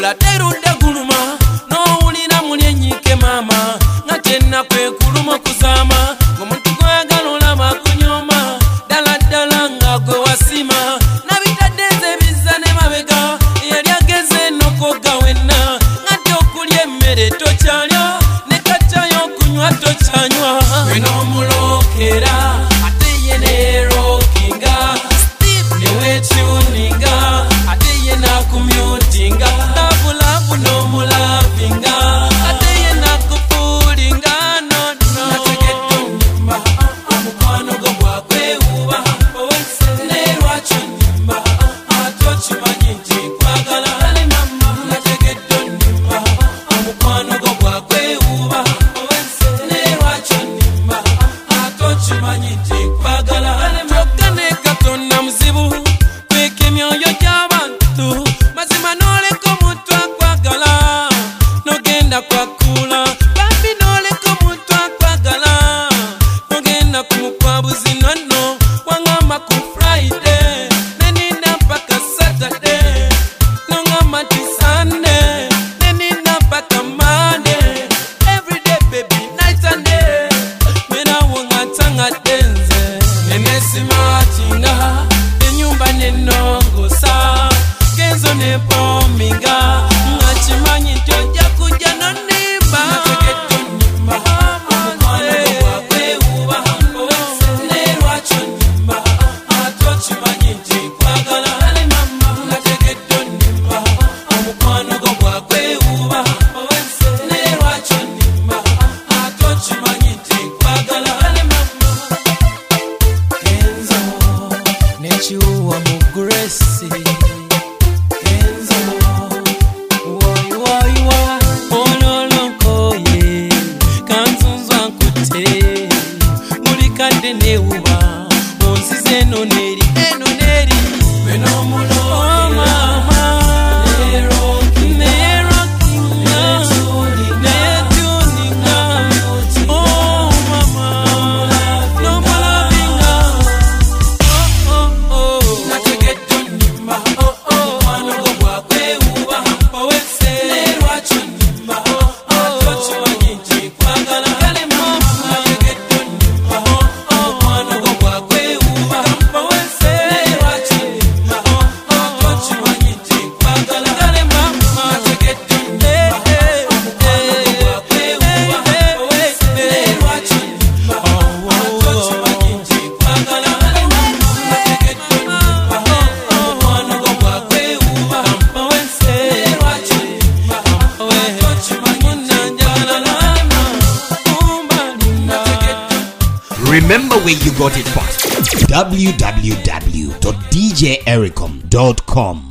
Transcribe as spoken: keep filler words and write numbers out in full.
Gula terudde guluma n'owulira muli ennyike maama nga tennaku ekuluma kuzaama ng'omuntu gw'oyagala olaba akunyoma ddala ddala nga gwe wasima nabitadde nze bizza ne mabega yali ageze n'okogga wenna nga dde okulya emmere tokyalya ne kaccayo okunywa tokyanywa we n'omulookera ate ye neerookinga Steve ne weetuninga ate ye n'akumyutinga lavulavu n'omulavinga ate ye n'akufuulinga nono nategedde onnimba omukwano gwo gwakwewuuba ne lwaki onnimba ate okimanyi nti nkwagala nategedde onnimba omukwano gwo gwakwewuuba ne lwaki onnimba ate okimanyi nti nkwagala kyokka ne Katonda muzibu kweka emyoyo gy'abantu mazima n'oleka omuntu akwagala n'ogenda kwakula bambi n'oleka omuntu akwagala n'ogenda kumukwabuzi nonno wangamba ku Friday neninda mpaka Saturday n'ongamba nti Sunday neninda mpaka Monday everyday baby night and day merawo nga ntangadde nze nenesimatinga enyumba nenongosa genzo nepominga nga kimanyi nti ojja kujja nonnimba nategedde onnimba omukwano gwo gwakwewuuba ne lwaki onnimba ate okimanyi nti nkwagala nategedde onnimba omukwano gwo gwakwewuuba ne lwaki onnimba ate okimanyi nti nkwagala Kenzo nekiwuwa mu Grace Kenzo woy woy woy ololonkoye kanzunzwa nkutte buli kadde newuba onsize eno neri eno neri we n'omulookera Remember where you got it first. w w w dot d j ericom dot com